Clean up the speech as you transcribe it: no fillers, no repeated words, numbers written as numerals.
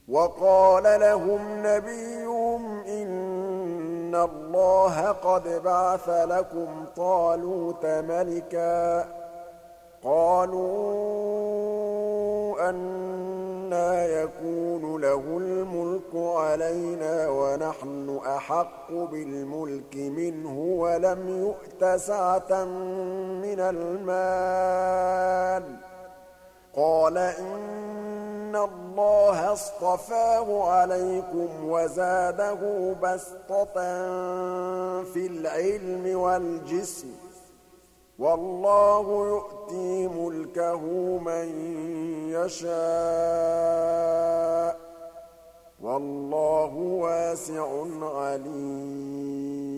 وقال لهم نبيهم إن الله قد بعث لكم طالوت ملكا قالوا أنى يكون له الملك علينا ونحن أحق بالملك منه ولم يؤت سعة من المال قال إن الله اصطفاه عليكم وزاده بسطة في العلم والجسم والله يؤتي ملكه من يشاء والله واسع عليم